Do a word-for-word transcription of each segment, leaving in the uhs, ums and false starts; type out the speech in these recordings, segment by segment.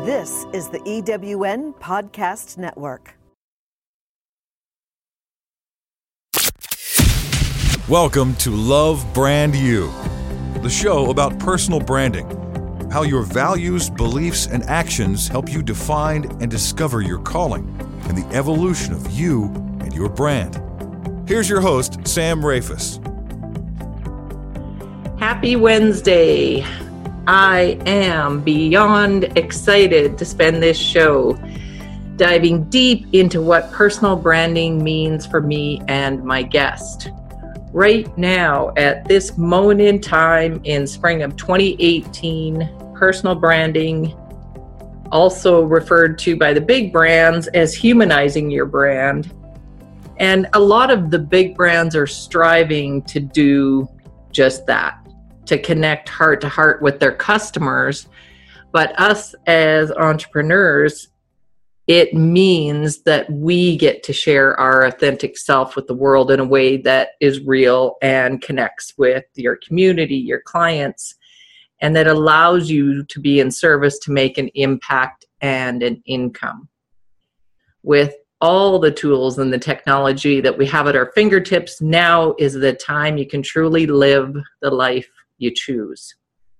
This is the E W N Podcast Network. Welcome to Love Brand You, the show about personal branding, how your values, beliefs, and actions help you define and discover your calling and the evolution of you and your brand. Here's your host, Sam Rafus. Happy Wednesday. I am beyond excited to spend this show diving deep into what personal branding means for me and my guest. Right now, at this moment in time in spring of twenty eighteen, personal branding, also referred to by the big brands as humanizing your brand. And a lot of the big brands are striving to do just that, to connect heart to heart with their customers. But us as entrepreneurs, it means that we get to share our authentic self with the world in a way that is real and connects with your community, your clients, and that allows you to be in service to make an impact and an income. With all the tools and the technology that we have at our fingertips, now is the time you can truly live the life you choose.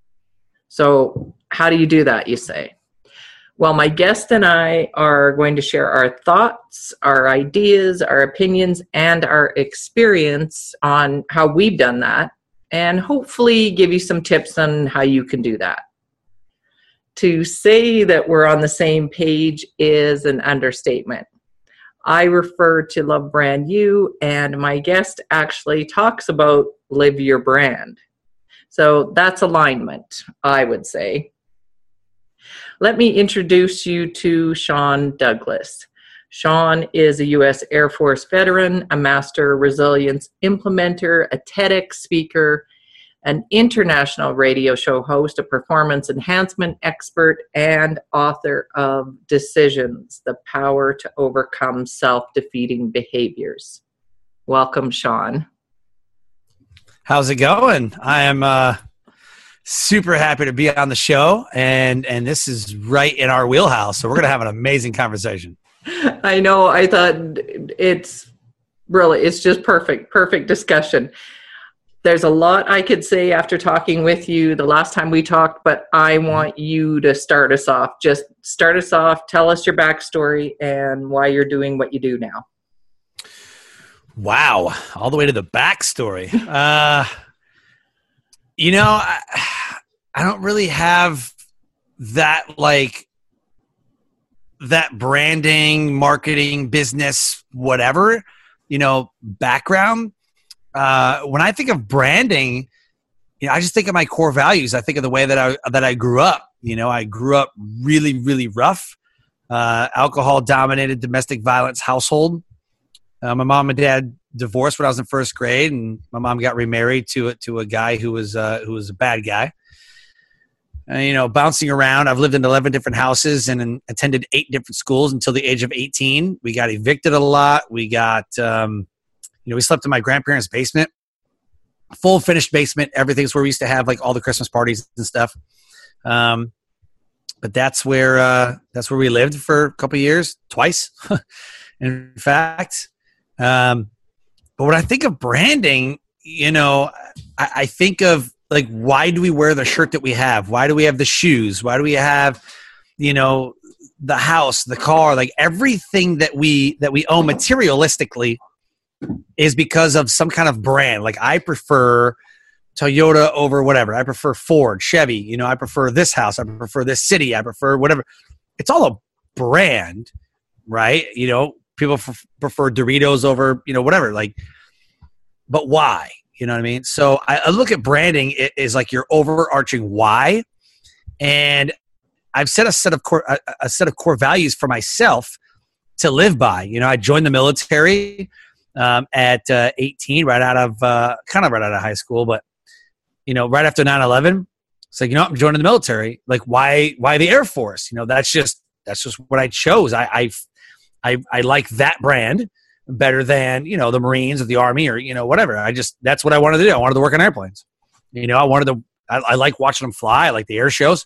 So how do you do that, you say? Well, my guest and I are going to share our thoughts, our ideas, our opinions, and our experience on how we've done that, and hopefully give you some tips on how you can do that. To say that we're on the same page is an understatement. I refer to Love Brand You, and my guest actually talks about Live Your Brand. So that's alignment, I would say. Let me introduce you to Sean Douglas. Sean is a U S Air Force veteran, a master resilience implementer, a TEDx speaker, an international radio show host, a performance enhancement expert, and author of Decisions, The Power to Overcome Self-Defeating Behaviors. Welcome, Sean. How's it going? I am uh, super happy to be on the show, and and this is right in our wheelhouse, so we're going to have an amazing conversation. I know. I thought it's really, it's just perfect, perfect discussion. There's a lot I could say after talking with you the last time we talked, but I want you to start us off. Just start us off. Tell us your backstory and why you're doing what you do now. Wow. All the way to the backstory. Uh, you know, I, I don't really have that, like, that branding, marketing, business, whatever, you know, background. Uh, when I think of branding, you know, I just think of my core values. I think of the way that I, that I grew up. You know, I grew up really, really rough, uh, alcohol dominated domestic violence household. Uh, my mom and dad divorced when I was in first grade, and my mom got remarried to a, to a guy who was uh, who was a bad guy. Uh, you know, bouncing around. I've lived in eleven different houses and, and attended eight different schools until the age of eighteen. We got evicted a lot. We got, um, you know, we slept in my grandparents' basement, full finished basement. Everything's where we used to have like all the Christmas parties and stuff. Um, but that's where uh, that's where we lived for a couple of years, twice, in fact. Um, but when I think of branding, you know, I, I think of like, why do we wear the shirt that we have? Why do we have the shoes? Why do we have, you know, the house, the car, like everything that we, that we own materialistically is because of some kind of brand. Like I prefer Toyota over whatever. I prefer Ford, Chevy, you know, I prefer this house. I prefer this city. I prefer whatever. It's all a brand, right? You know, people f- prefer Doritos over, you know, whatever, like, but why? You know what I mean? So I, I look at branding it is like your overarching why. And I've set a set of core, a, a set of core values for myself to live by. You know, I joined the military um, at uh, eighteen, right out of, uh, kind of right out of high school, but, you know, right after nine eleven, it's like, you know, I'm joining the military. Like, why, why the Air Force? You know, that's just, that's just what I chose. I, I I, I like that brand better than, you know, the Marines or the Army or, you know, whatever. I just, that's what I wanted to do. I wanted to work on airplanes. You know, I wanted to, I, I like watching them fly. I like the air shows.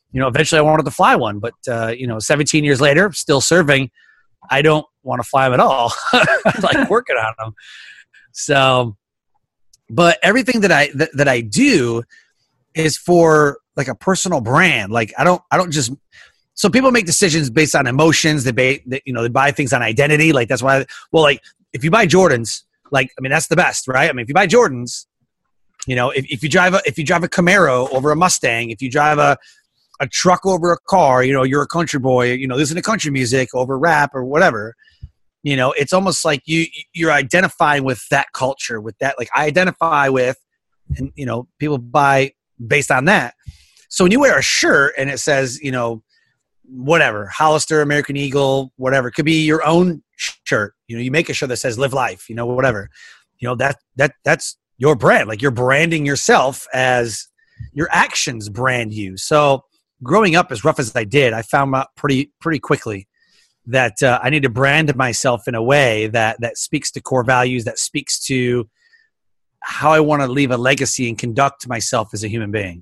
you know, eventually I wanted to fly one, but, uh, you know, seventeen years later, still serving, I don't want to fly them at all. I like working on them. So, but everything that I, that, that I do is for like a personal brand. Like I don't, I don't just, so people make decisions based on emotions. They, ba- they you know, they buy things on identity. Like that's why, well, like if you buy Jordans, like, I mean, that's the best, right? I mean, if you buy Jordans, you know, if, if you drive a, if you drive a Camaro over a Mustang, if you drive a, a truck over a car, you know, you're a country boy, you know, listen to country music over rap or whatever, you know, it's almost like you, you're identifying with that culture, with that, like I identify with, and, you know, people buy based on that. So when you wear a shirt and it says, you know, whatever, Hollister, American Eagle, whatever, it could be your own shirt, you know, you make a shirt that says live life, you know, whatever, you know, that, that, that's your brand. Like you're branding yourself as your actions brand you. So growing up as rough as I did, I found out pretty pretty quickly that uh, I need to brand myself in a way that that speaks to core values, that speaks to how I want to leave a legacy and conduct myself as a human being.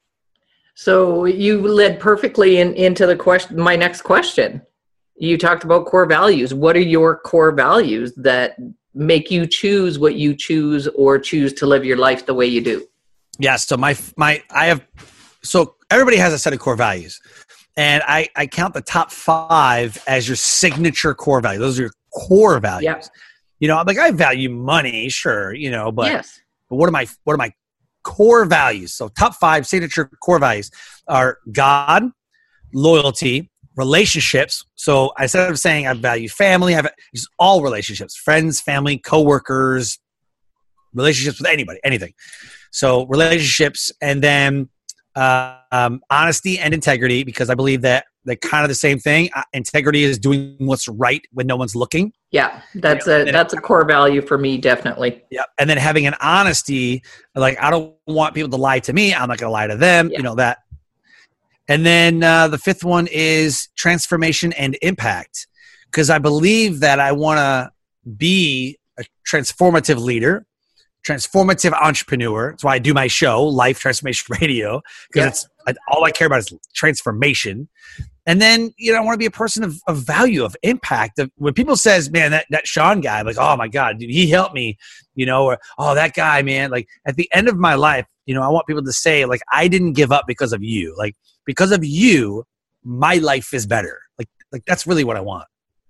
So you led perfectly in, into the question. My next question, you talked about core values. What are your core values that make you choose what you choose or choose to live your life the way you do? Yeah. So my my I have so. Everybody has a set of core values, and I, I count the top five as your signature core values. Those are your core values. Yep. You know, like I value money, sure, you know, but, yes. but what are my what are my core values? So top five signature core values are God, loyalty, relationships. So instead of saying I value family, I have just all relationships, friends, family, coworkers, relationships with anybody, anything. So relationships, and then Uh, um, honesty and integrity, because I believe that they're kind of the same thing. Uh, integrity is doing what's right when no one's looking. Yeah, that's you know, a that's a core value for me, definitely. Yeah, and then having an honesty, like I don't want people to lie to me. I'm not going to lie to them. Yeah. You know that. And then uh, the fifth one is transformation and impact, because I believe that I want to be a transformative leader. Transformative entrepreneur. That's why I do my show, Life Transformation Radio, because yeah. it's all I care about is transformation. And then, you know, I want to be a person of, of value, of impact. Of, when people says, man, that, that Sean guy, I'm like, oh my God, dude, he helped me, you know, or, oh, that guy, man, like at the end of my life, you know, I want people to say, like, I didn't give up because of you. Like, because of you, my life is better. Like, like that's really what I want.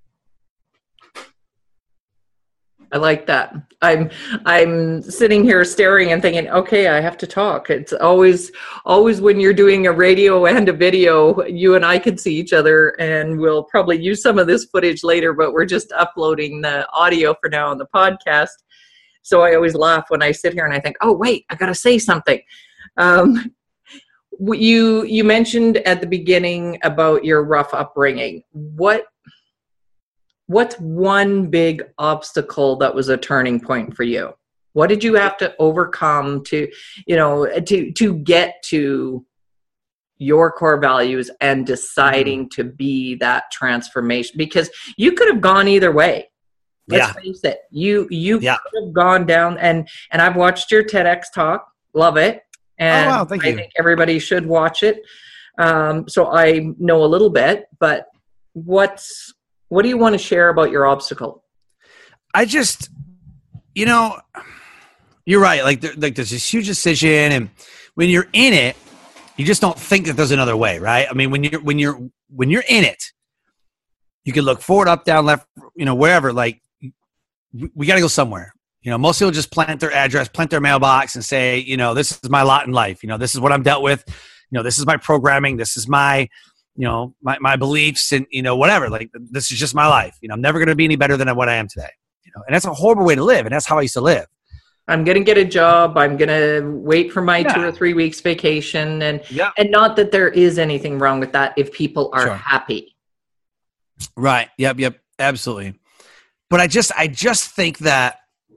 I like that. I'm I'm sitting here staring and thinking, okay, I have to talk. It's always always when you're doing a radio and a video, you and I can see each other, and we'll probably use some of this footage later, but we're just uploading the audio for now on the podcast. So I always laugh when I sit here and I think, oh, wait, I got to say something. Um, you you mentioned at the beginning about your rough upbringing. What What's one big obstacle that was a turning point for you? What did you have to overcome to, you know, to to get to your core values and deciding to be that transformation? Because you could have gone either way. Let's yeah. face it. You you yeah. could have gone down, and and I've watched your TEDx talk. Love it. And oh, wow, thank I you. think everybody should watch it. Um, so I know a little bit, but what's What do you want to share about your obstacle? I just, you know, you're right. Like, there, like there's this huge decision, and when you're in it, you just don't think that there's another way, right? I mean, when you're when you're when you're in it, you can look forward, up, down, left, you know, wherever. Like, we, we got to go somewhere. You know, most people just plant their address, plant their mailbox, and say, you know, this is my lot in life. You know, this is what I'm dealt with. You know, this is my programming. This is my you know, my, my beliefs and, you know, whatever, like this is just my life. You know, I'm never going to be any better than what I am today, you know, and that's a horrible way to live. And that's how I used to live. I'm going to get a job. I'm going to wait for my yeah. two or three weeks vacation. And, yeah. and not that there is anything wrong with that if people are sure. happy. Right. Yep. Yep. Absolutely. But I just, I just think that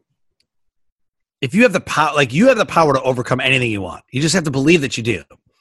if you have the power, like you have the power to overcome anything you want, you just have to believe that you do.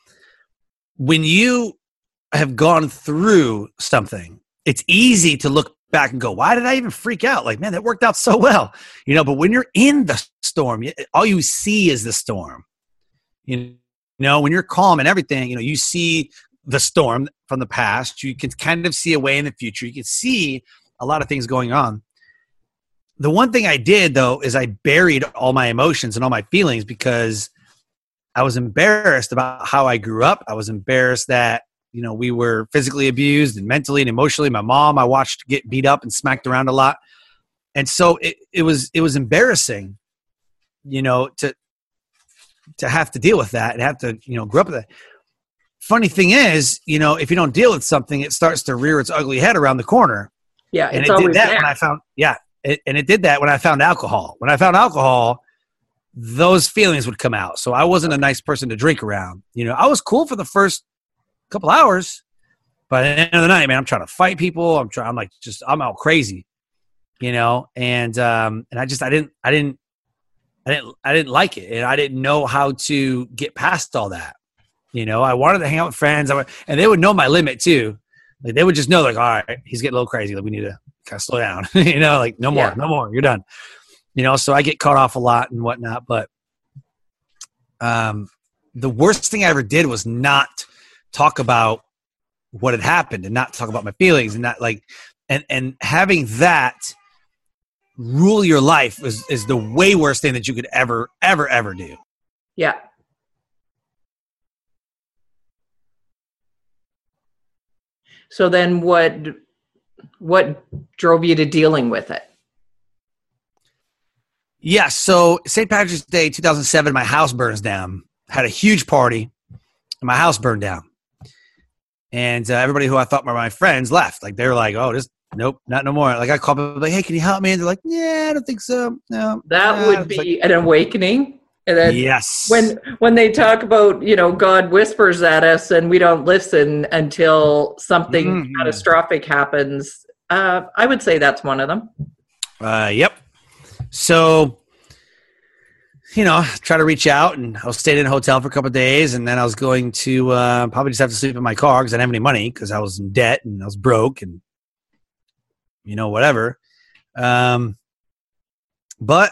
When you have gone through something, it's easy to look back and go, why did I even freak out? Like, man, that worked out so well, you know, but when you're in the storm, all you see is the storm. You know, when you're calm and everything, you know, you see the storm from the past. You can kind of see a way in the future. You can see a lot of things going on. The one thing I did, though, is I buried all my emotions and all my feelings because I was embarrassed about how I grew up. I was embarrassed that, you know, we were physically abused and mentally and emotionally. My mom, I watched get beat up and smacked around a lot. And so it, it was it was embarrassing, you know, to to have to deal with that and have to, you know, grow up with that. Funny thing is, you know, if you don't deal with something, it starts to rear its ugly head around the corner. Yeah, and it's it did always that there. when I found, yeah, it, and it did that when I found alcohol. When I found alcohol, those feelings would come out. So I wasn't a nice person to drink around. You know, I was cool for the first couple hours, but at the end of the night, man, I'm trying to fight people. I'm trying. I'm like, just, I'm out crazy, you know. And um, and I just, I didn't, I didn't, I didn't, I didn't like it, and I didn't know how to get past all that. You know, I wanted to hang out with friends, I, and they would know my limit too. Like they would just know, like, all right, he's getting a little crazy. Like we need to kind of slow down. You know, like no more, Yeah. no more. You're done. You know, so I get caught off a lot and whatnot. But um, the worst thing I ever did was not talk about what had happened and not talk about my feelings and not like, and, and having that rule your life is, is the way worst thing that you could ever, ever, ever do. Yeah. So then what, what drove you to dealing with it? Yeah, so Saint Patrick's Day two thousand seven, my house burns down. Had a huge party, and my house burned down. And uh, everybody who I thought were my friends left. Like, they were like, oh, this, nope, not no more. Like, I called people, like, hey, can you help me? And they're like, yeah, I don't think so. No. That nah. would be Like, an awakening. And then yes. when when they talk about, you know, God whispers at us and we don't listen until something Mhm. catastrophic happens, uh, I would say that's one of them. Uh, yep. So, you know, try to reach out, and I was staying in a hotel for a couple of days, and then I was going to uh, probably just have to sleep in my car because I didn't have any money because I was in debt and I was broke and, you know, whatever. Um, but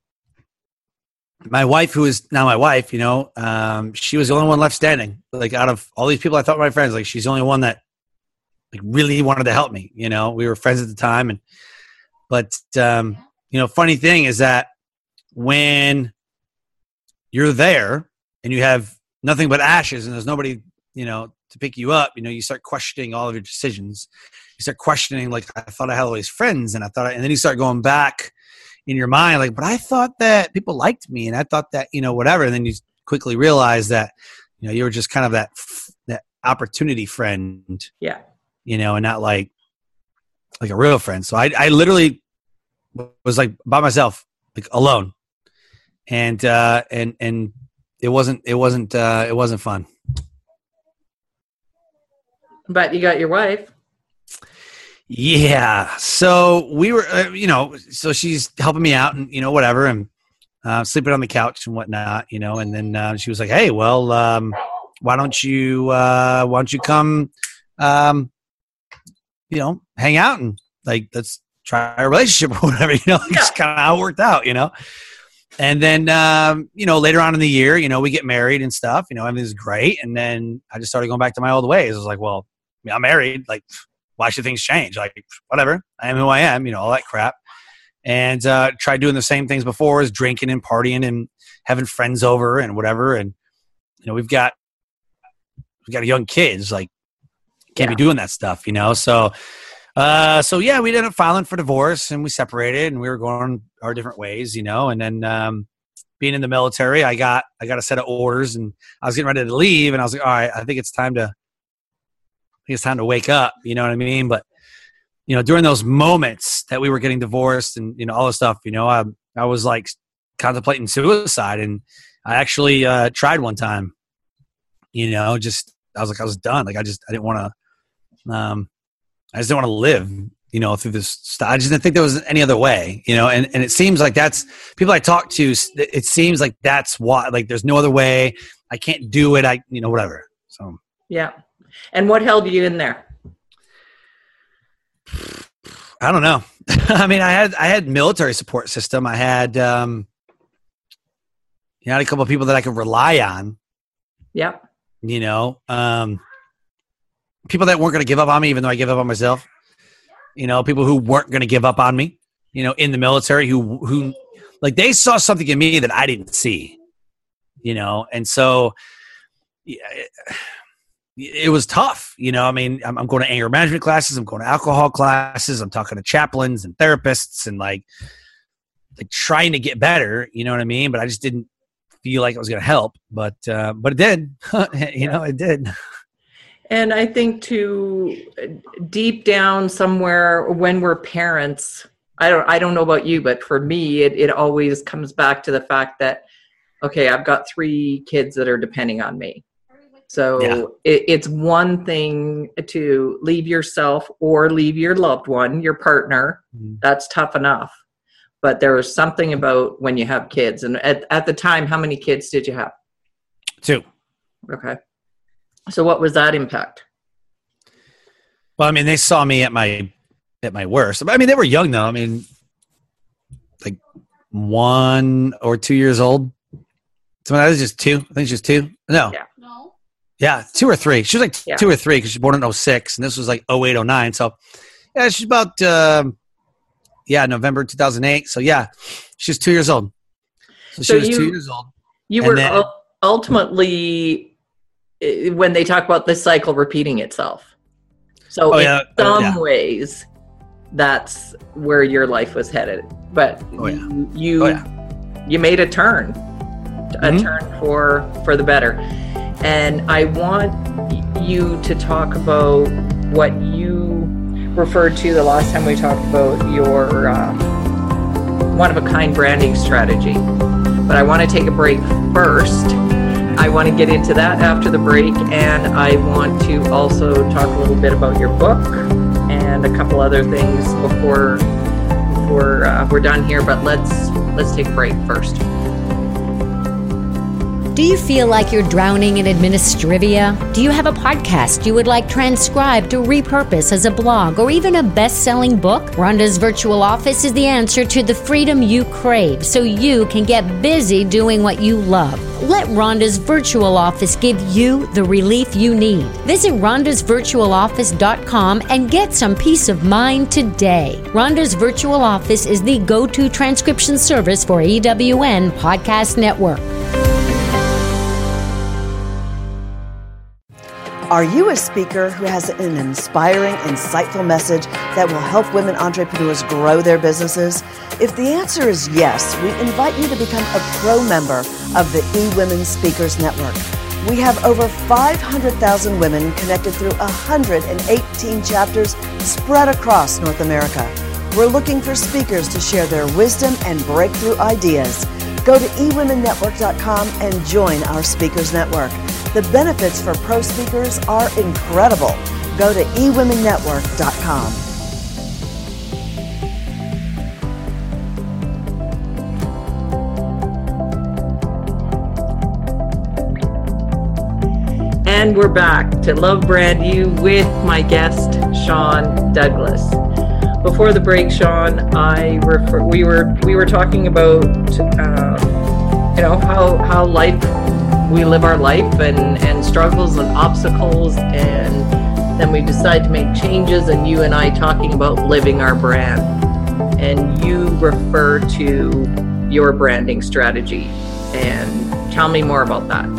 my wife, who is now my wife, you know, um, she was the only one left standing. Like, out of all these people I thought were my friends, like, she's the only one that like really wanted to help me. You know, we were friends at the time, and but um, you know, funny thing is that when you're there and you have nothing but ashes and there's nobody, you know, to pick you up, you know, you start questioning all of your decisions. You start questioning, like, I thought I had all these friends, and I thought, I, and then you start going back in your mind, like, but I thought that people liked me, and I thought that, you know, whatever. And then you quickly realize that, you know, you were just kind of that, that opportunity friend, Yeah. you know, and not like, like a real friend. So I, I literally was like by myself, like alone. And, uh, and, and it wasn't, it wasn't, uh, it wasn't fun. But you got your wife. Yeah. So we were, uh, you know, so she's helping me out and, you know, whatever. And, uh, sleeping on the couch and whatnot, you know, and then, uh, she was like, hey, well, um, why don't you, uh, why don't you come, um, you know, hang out and like, let's try a relationship or whatever, you know, Yeah. just kind of how it worked out, you know? And then, um, you know, later on in the year, you know, we get married and stuff, you know, everything's great. And then I just started going back to my old ways. I was like, well, I mean, I'm married. Like, why should things change? Like, whatever. I am who I am, you know, all that crap. And uh, tried doing the same things before, as drinking and partying and having friends over and whatever. And, you know, we've got, we've got young kids, like, can't Yeah. be doing that stuff, you know? So, uh, so yeah, we ended up filing for divorce and we separated and we were going our different ways, you know? And then, um, being in the military, I got, I got a set of orders and I was getting ready to leave, and I was like, all right, I think it's time to, I think it's time to wake up. You know what I mean? But, you know, during those moments that we were getting divorced and, you know, all this stuff, you know, I, I was like contemplating suicide, and I actually, uh, tried one time, you know, just, I was like, I was done. Like, I just, I didn't want to, um, I just didn't want to live, you know, through this stuff. I just didn't think there was any other way, you know, and, and it seems like that's people I talk to. It seems like that's why, like, there's no other way. I can't do it. I, you know, whatever. So, Yeah. And what held you in there? I don't know. I mean, I had, I had military support system. I had, um, you know, I had a couple of people that I could rely on, Yep. you know, um, people that weren't going to give up on me, even though I give up on myself. You know, people who weren't going to give up on me, you know, in the military who, who like they saw something in me that I didn't see, you know? And so yeah, it, it was tough. You know, I mean, I'm, I'm going to anger management classes. I'm going to alcohol classes. I'm talking to chaplains and therapists and like, like trying to get better, you know what I mean? But I just didn't feel like it was going to help, but, uh, but it did, you know, it did. And I think too, deep down somewhere when we're parents, I don't, I don't know about you, but for me, it, it always comes back to the fact that, okay, I've got three kids that are depending on me. So Yeah. it, it's one thing to leave yourself or leave your loved one, your partner. Mm-hmm. That's tough enough. But there was something about when you have kids. And at, at the time, how many kids did you have? Two. Okay. So what was that impact? Well, I mean, they saw me at my at my worst. I mean, they were young though. I mean, like one or two years old. So that was just two. I think she's two. No. Yeah. No. Yeah, two or three. She was like Yeah. two or three because she was born in oh six, and this was like oh eight, oh nine. So, yeah, she's about, um, yeah, November two thousand eight. So, yeah, she's two years old. So, she So was you- two years old. You And were then- ul- ultimately, eh, when they talk about the cycle repeating itself. So Oh, in yeah. some Oh, yeah. ways, that's where your life was headed. But Oh, yeah. you, you, Oh, yeah. you made a turn, a Mhm. turn for, for the better. And I want you to talk about what you referred to the last time we talked about your uh, one-of-a-kind branding strategy. But I want to take a break first. I want to get into that after the break, and I want to also talk a little bit about your book and a couple other things before before uh, we're done here. But let's let's take a break first. Do you feel like you're drowning in administrivia? Do you have a podcast you would like transcribed to repurpose as a blog or even a best-selling book? Rhonda's Virtual Office is the answer to the freedom you crave so you can get busy doing what you love. Let Rhonda's Virtual Office give you the relief you need. Visit rhondas virtual office dot com and get some peace of mind today. Rhonda's Virtual Office is the go-to transcription service for E W N Podcast Network. Are you a speaker who has an inspiring, insightful message that will help women entrepreneurs grow their businesses? If the answer is yes, we invite you to become a pro member of the eWomen Speakers Network. We have over five hundred thousand women connected through one hundred eighteen chapters spread across North America. We're looking for speakers to share their wisdom and breakthrough ideas. Go to e women network dot com and join our Speakers Network. The benefits for pro speakers are incredible. Go to e women network dot com. And we're back to Love Brand You with my guest, Sean Douglas. Before the break, Sean, I refer, we were we were talking about uh, you know how how life we live our life and and struggles and obstacles, and then we decide to make changes. And you and I talking about living our brand, and you refer to your branding strategy. And tell me more about that.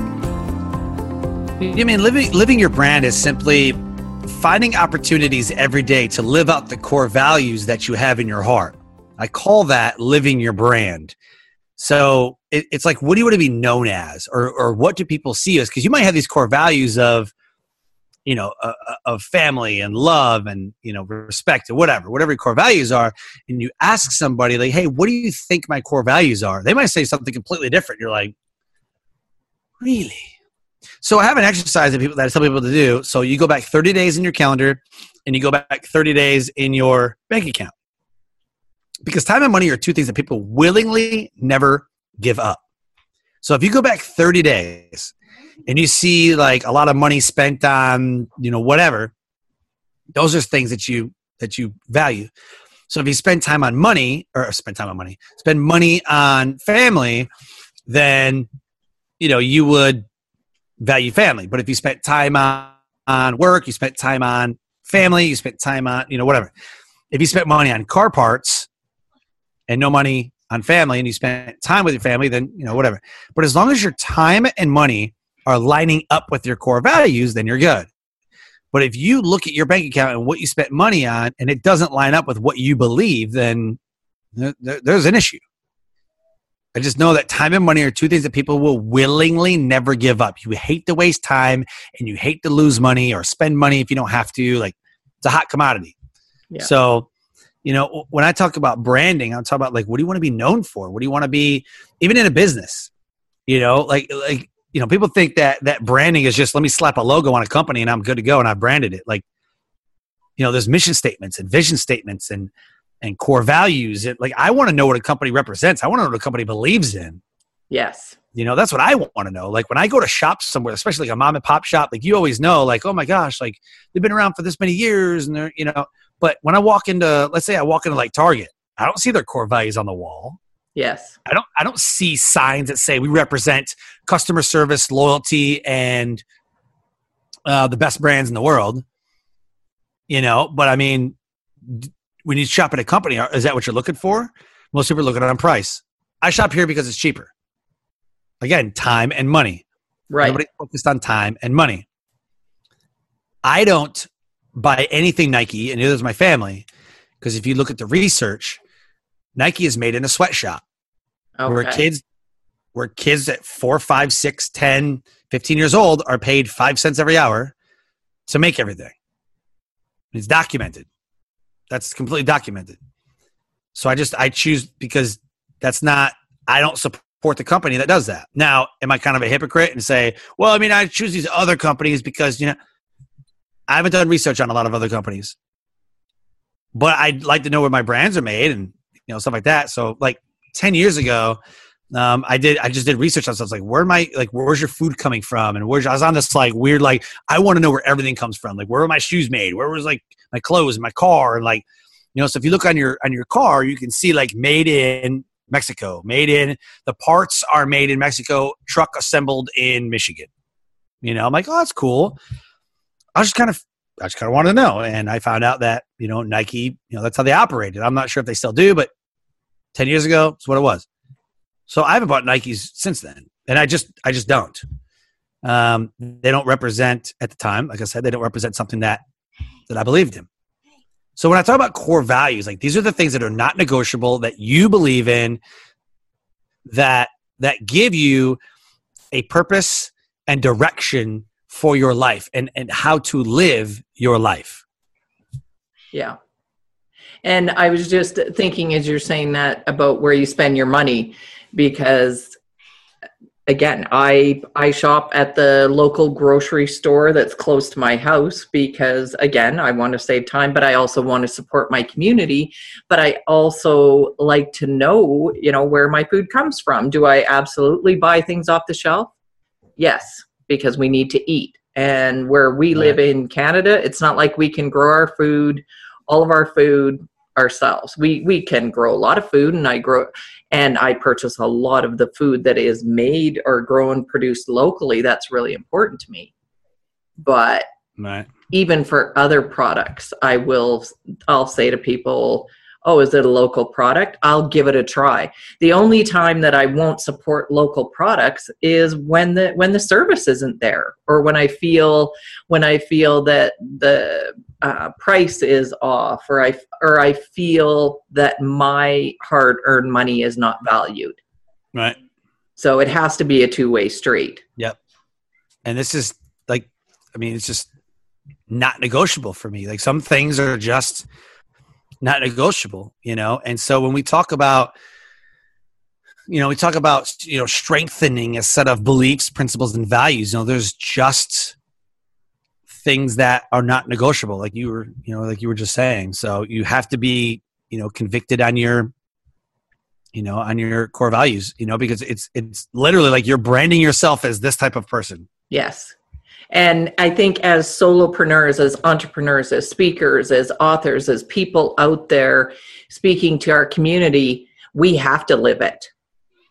I mean, living living your brand is simply finding opportunities every day to live out the core values that you have in your heart. I call that living your brand. So it, it's like, what do you want to be known as, or or what do people see you as? Because you might have these core values of, you know, uh, of family and love and, you know, respect or whatever, whatever your core values are. And you ask somebody like, hey, what do you think my core values are? They might say something completely different. You're like, really? So I have an exercise that people that I tell people to do. So you go back thirty days in your calendar and you go back thirty days in your bank account. Because time and money are two things that people willingly never give up. So if you go back thirty days and you see like a lot of money spent on, you know, whatever, those are things that you that you value. So if you spend time on money or spend time on money, spend money on family, then, you know, you would value family. But if you spent time on, on work, you spent time on family, you spent time on, you know, whatever. If you spent money on car parts and no money on family and you spent time with your family, then, you know, whatever. But as long as your time and money are lining up with your core values, then you're good. But if you look at your bank account and what you spent money on and it doesn't line up with what you believe, then there, there, there's an issue. I just know that time and money are two things that people will willingly never give up. You hate to waste time and you hate to lose money or spend money if you don't have to. Like, it's a hot commodity. Yeah. So, you know, when I talk about branding, I'm talking about like, what do you want to be known for? What do you want to be, even in a business? You know, like, like, you know, people think that that branding is just, let me slap a logo on a company and I'm good to go and I've branded it. Like, you know, there's mission statements and vision statements and and core values. It, like, I want to know what a company represents. I want to know what a company believes in. Yes. You know, that's what I want to know. Like, when I go to shop somewhere, especially like a mom and pop shop, like, you always know, like, oh my gosh, like, they've been around for this many years and they're, you know, but when I walk into, let's say I walk into like Target, I don't see their core values on the wall. Yes. I don't, I don't see signs that say we represent customer service, loyalty, and uh, the best brands in the world, you know, but I mean, d- when you shop at a company, is that what you're looking for? Most people are looking at on price. I shop here because it's cheaper. Again, time and money. Right. Everybody's focused on time and money. I don't buy anything Nike, and neither does my family, because if you look at the research, Nike is made in a sweatshop. Okay. Where kids, where kids at four, five, six, ten, fifteen years old are paid five cents every hour to make everything. It's documented. That's completely documented. So I just, I choose because that's not, I don't support the company that does that. Now, am I kind of a hypocrite and say, well, I mean, I choose these other companies because, you know, I haven't done research on a lot of other companies, but I'd like to know where my brands are made and, you know, stuff like that. So like ten years ago, um, I did, I just did research on stuff. Like, where my, like, where's your food coming from? And where's, I was on this like weird, like, I want to know where everything comes from. Like, where were my shoes made? Where was like my clothes and my car? And like, you know, so if you look on your, on your car, you can see like made in Mexico, made in, the parts are made in Mexico, truck assembled in Michigan. You know, I'm like, oh, that's cool. I just kind of, I just kind of wanted to know. And I found out that, you know, Nike, you know, that's how they operated. I'm not sure if they still do, but ten years ago, it's what it was. So I haven't bought Nikes since then. And I just, I just don't. Um, they don't represent at the time, like I said, they don't represent something that, that I believed in. So when I talk about core values, like these are the things that are not negotiable, that you believe in, that, that give you a purpose and direction for your life and, and how to live your life. Yeah. And I was just thinking as you're saying that about where you spend your money, because again, I I shop at the local grocery store that's close to my house because again, I want to save time, but I also want to support my community. But I also like to know, you know, where my food comes from. Do I absolutely buy things off the shelf? Yes, because we need to eat. And where we right. live in Canada, it's not like we can grow our food, all of our food ourselves. We we can grow a lot of food, and I grow and I purchase a lot of the food that is made or grown, produced locally. That's really important to me. But right. even for other products, I will I'll say to people, oh, is it a local product? I'll give it a try. The only time that I won't support local products is when the when the service isn't there, or when I feel when I feel that the uh, price is off, or I or I feel that my hard-earned money is not valued. Right. So it has to be a two-way street. Yep. And this is like, I mean, it's just not negotiable for me. Like, some things are just not negotiable, you know? And so when we talk about, you know, we talk about, you know, strengthening a set of beliefs, principles, and values, you know, there's just things that are not negotiable. Like you were, you know, like you were just saying. So you have to be, you know, convicted on your, you know, on your core values, you know, because it's, it's literally like you're branding yourself as this type of person. Yes. And I think as solopreneurs, as entrepreneurs, as speakers, as authors, as people out there speaking to our community, we have to live it,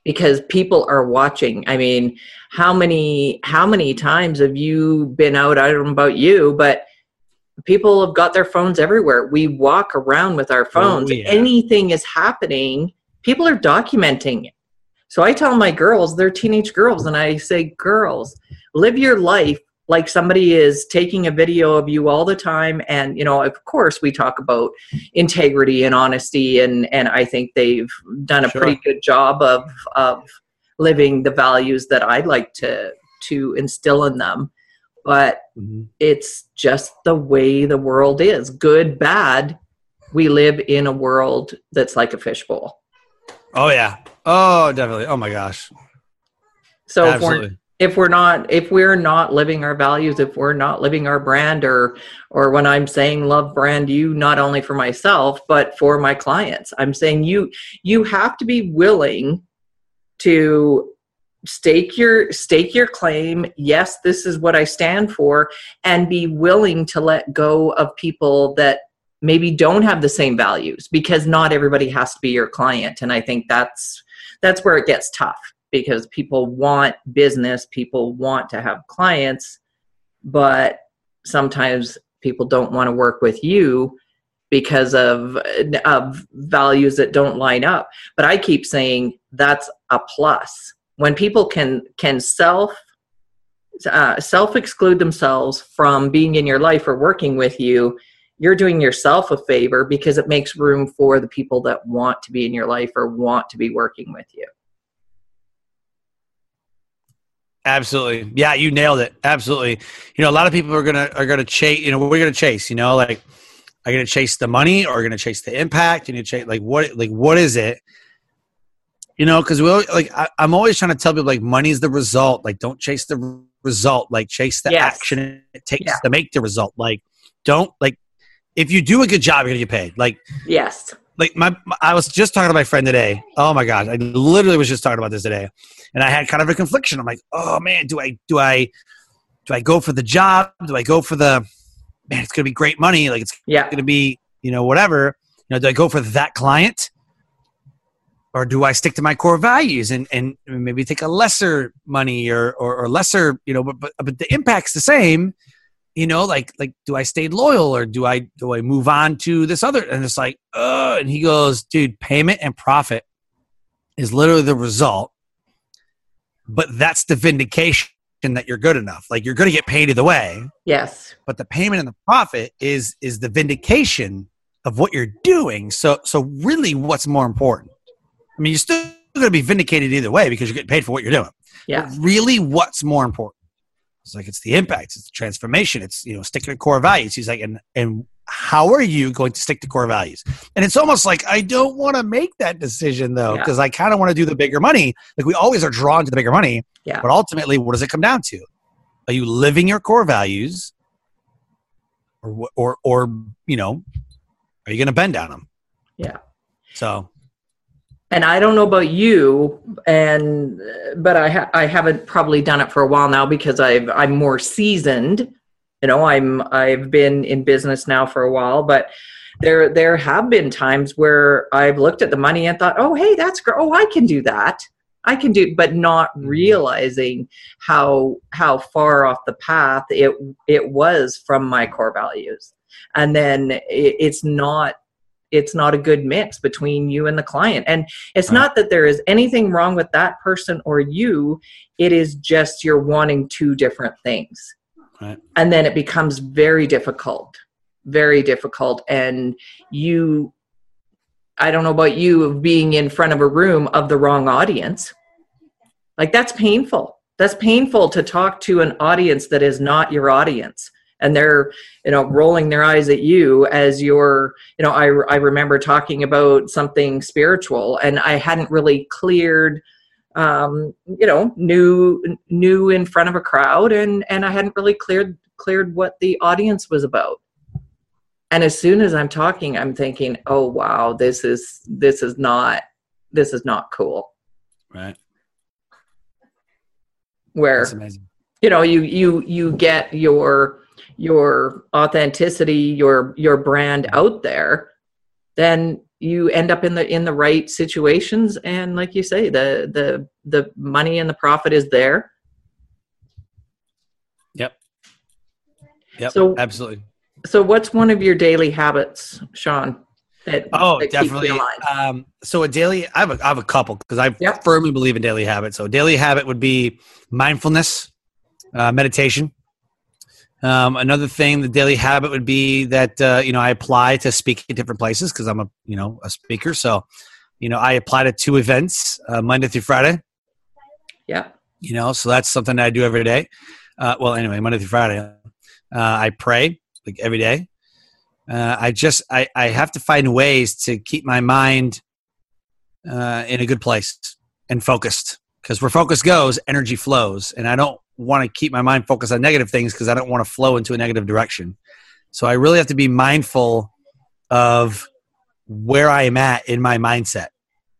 because people are watching. I mean, how many how many times have you been out? I don't know about you, but people have got their phones everywhere. We walk around with our phones. Oh, yeah. Anything is happening, people are documenting it. So I tell my girls, they're teenage girls, and I say, girls, live your life like somebody is taking a video of you all the time. And, you know, of course, we talk about integrity and honesty, and, and I think they've done a Sure. pretty good job of of living the values that I'd like to to instill in them. But Mm-hmm. it's just the way the world is. Good, bad, we live in a world that's like a fishbowl. Oh yeah. Oh, definitely. Oh my gosh. So if Absolutely. we're if we're not if we're not living our values, if we're not living our brand, or or when I'm saying love brand you, not only for myself but for my clients, I'm saying you you have to be willing to stake your stake your claim. Yes, this is what I stand for, and be willing to let go of people that maybe don't have the same values, because not everybody has to be your client. And I think that's that's where it gets tough, because people want business, people want to have clients, but sometimes people don't want to work with you because of of values that don't line up. But I keep saying that's a plus. When people can can self uh, self exclude themselves from being in your life or working with you, you're doing yourself a favor, because it makes room for the people that want to be in your life or want to be working with you. Absolutely. Yeah, you nailed it. Absolutely. You know, a lot of people are gonna are gonna chase. You know, we're gonna chase. You know, like, are you gonna chase the money, or are you gonna chase the impact? And you chase like what? Like what is it? You know, because we always, like I, I'm always trying to tell people, like, money's the result. Like, don't chase the result. Like, chase the Yes. action it takes Yeah. to make the result. Like, don't like if you do a good job, you're gonna get paid. Like, Yes. like my, my I was just talking to my friend today. Oh my gosh, I literally was just talking about this today, and I had kind of a confliction. I'm like, oh man, do I do I do I go for the job? Do I go for the man? It's gonna be great money. Like, it's Yeah. gonna be, you know, whatever. You know, do I go for that client, or do I stick to my core values and and maybe take a lesser money or or, or lesser, you know, but, but but the impact's the same. You know, like, like, do I stay loyal, or do I, do I move on to this other? And it's like, uh, and he goes, dude, payment and profit is literally the result, but that's the vindication that you're good enough. Like, you're going to get paid either way, Yes. but the payment and the profit is, is the vindication of what you're doing. So, so really what's more important? I mean, you're still going to be vindicated either way because you're getting paid for what you're doing. Yeah. But really what's more important? It's like, it's the impact, it's the transformation, it's, you know, sticking to core values. He's like, and and how are you going to stick to core values? And it's almost like, I don't want to make that decision though, Yeah. because I kind of want to do the bigger money. Like, we always are drawn to the bigger money, Yeah. but ultimately, what does it come down to? Are you living your core values, or or or you know, are you going to bend on them? Yeah. So. And I don't know about you, and but I ha- I haven't probably done it for a while now, because I've I'm more seasoned. You know, I'm I've been in business now for a while, but there there have been times where I've looked at the money and thought, oh, hey, that's great. Oh, I can do that. I can do, but not realizing how how far off the path it it was from my core values. And then it, it's not. It's not a good mix between you and the client. And it's Right. not that there is anything wrong with that person or you. It is just you're wanting two different things. Right. And then it becomes very difficult, very difficult. And you, I don't know about you, of being in front of a room of the wrong audience. Like, that's painful. That's painful to talk to an audience that is not your audience. And they're, you know, rolling their eyes at you as you're, you know, I, I remember talking about something spiritual, and I hadn't really cleared, um, you know, new, new in front of a crowd, and, and I hadn't really cleared, cleared what the audience was about. And as soon as I'm talking, I'm thinking, oh, wow, this is, this is not, this is not cool. Right. Where, That's amazing. you know, you, you, you get your, your authenticity, your your brand out there, then you end up in the in the right situations, and like you say, the the the money and the profit is there. Yep. Yep. So absolutely. So what's one of your daily habits, Sean? That, oh, that definitely. Um, so a daily, I have a, I have a couple because I yep. firmly believe in daily habits. So a daily habit would be mindfulness, uh, meditation. Um, another thing, the daily habit would be that, uh, you know, I apply to speak at different places because I'm a, you know, a speaker. So, you know, I apply to two events, uh, Monday through Friday. Yeah. You know, so that's something that I do every day. Uh, well, anyway, Monday through Friday, uh, I pray like every day. Uh, I just, I, I have to find ways to keep my mind uh, in a good place and focused, because where focus goes, energy flows. And I don't want to keep my mind focused on negative things because I don't want to flow into a negative direction. So I really have to be mindful of where I am at in my mindset.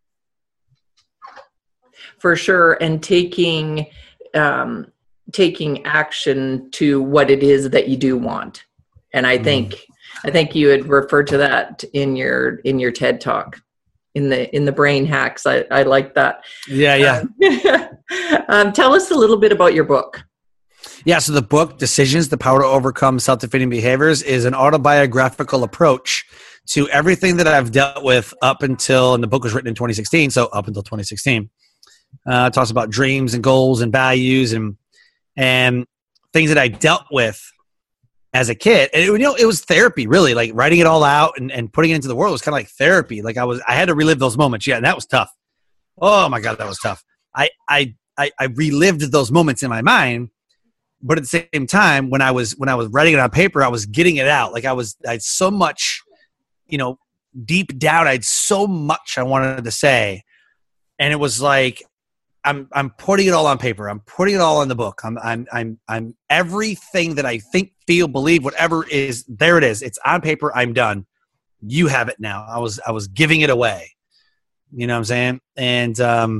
For sure. And taking, um, taking action to what it is that you do want. And I think, mm. I think you had referred to that in your in your TED Talk, in the in the brain hacks. I, I like that. Yeah, yeah. Um, um, tell us a little bit about your book. Yeah, so the book, Decisions, The Power to Overcome Self-Defeating Behaviors, is an autobiographical approach to everything that I've dealt with up until, and the book was written in twenty sixteen, so up until twenty sixteen. Uh, it talks about dreams and goals and values and and things that I dealt with as a kid. And it, you know, it was therapy, really, like writing it all out and, and putting it into the world was kind of like therapy. Like I was, I had to relive those moments. Yeah. And that was tough. Oh my God, that was tough. I, I, I, I relived those moments in my mind, but at the same time, when I was, when I was writing it on paper, I was getting it out. Like I was, I had so much, you know, deep down, I had so much I wanted to say. And it was like, I'm I'm putting it all on paper. I'm putting it all in the book. I'm I'm I'm I'm everything that I think, feel, believe, whatever is, there it is. It's on paper. I'm done. You have it now. I was I was giving it away. You know what I'm saying? And um,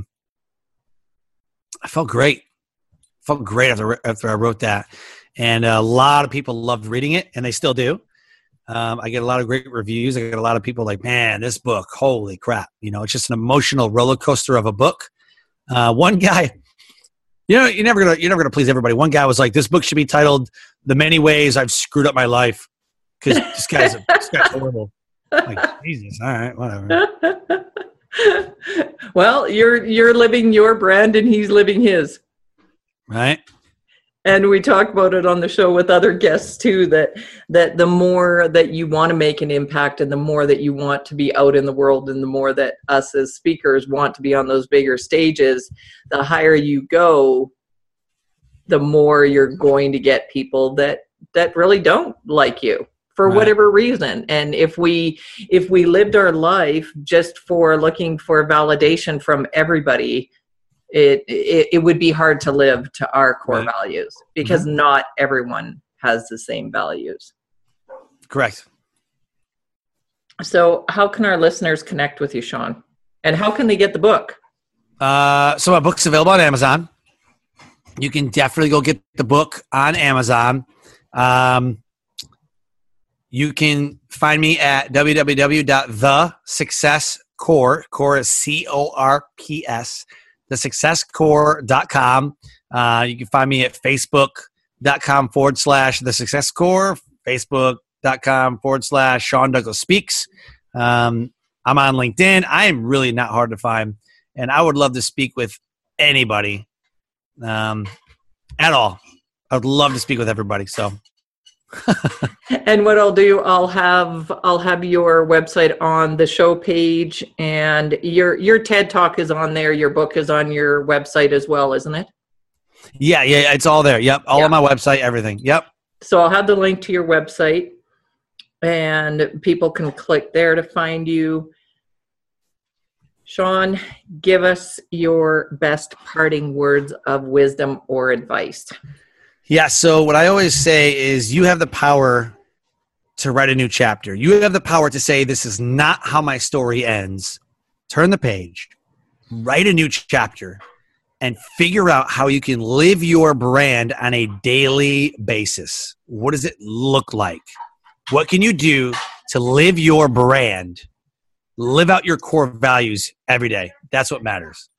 I felt great. Felt great after after I wrote that. And a lot of people loved reading it, and they still do. Um, I get a lot of great reviews. I get a lot of people like, man, this book, holy crap. You know, it's just an emotional roller coaster of a book. Uh, one guy, you know, you're never gonna you're never gonna please everybody. One guy was like, "This book should be titled The Many Ways I've Screwed Up My Life," because this guy's a, this guy's horrible. I'm like, Jesus, all right, whatever. Well, you're you're living your brand, and he's living his. Right. And we talk about it on the show with other guests too, that that the more that you want to make an impact and the more that you want to be out in the world and the more that us as speakers want to be on those bigger stages, the higher you go, the more you're going to get people that that really don't like you for right. whatever reason. And if we if we lived our life just for looking for validation from everybody, It, it it would be hard to live to our core right. values, because mm-hmm. not everyone has the same values. Correct. So how can our listeners connect with you, Sean? And how can they get the book? Uh, so my book's available on Amazon. You can definitely go get the book on Amazon. Um, you can find me at w w w dot the success core, core is C O R P S, the success core dot com. Uh, you can find me at facebook.com forward slash the success core, facebook.com forward slash Sean Douglas Speaks. Um, I'm on LinkedIn. I am really not hard to find, and I would love to speak with anybody um, at all. I would love to speak with everybody. So, and what I'll do, I'll have I'll have your website on the show page, and your your TED Talk is on there. Your book is on your website as well, isn't it? Yeah, yeah, it's all there. Yep, all yeah. on my website, everything. Yep. So I'll have the link to your website, and people can click there to find you. Sean, give us your best parting words of wisdom or advice. Yeah, so what I always say is you have the power to write a new chapter. You have the power to say, this is not how my story ends. Turn the page, write a new chapter, and figure out how you can live your brand on a daily basis. What does it look like? What can you do to live your brand live out your core values every day. That's what matters.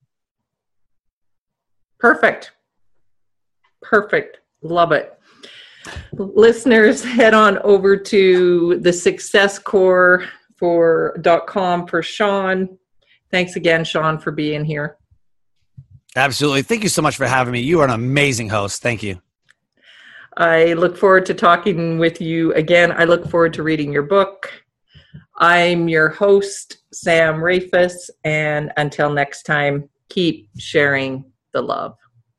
Perfect. Perfect. Love it. Listeners, head on over to the success core for .com for Sean. Thanks again, Sean, for being here. Absolutely. Thank you so much for having me. You are an amazing host. Thank you. I look forward to talking with you again. I look forward to reading your book. I'm your host, Sam Rafis, and until next time, keep sharing the love.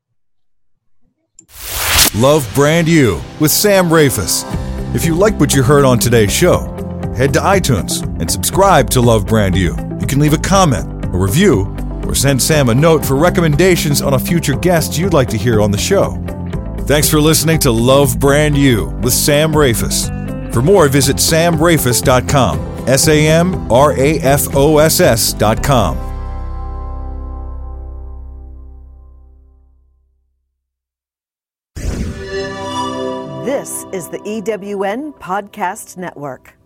Love Brand You with Sam Rafis. If you like what you heard on today's show, head to iTunes and subscribe to Love Brand You. You can leave a comment, a review, or send Sam a note for recommendations on a future guest you'd like to hear on the show. Thanks for listening to Love Brand You with Sam Rafis. For more, visit sam rafis dot com. S A M R A F O S S dot com. This is the E W N Podcast Network.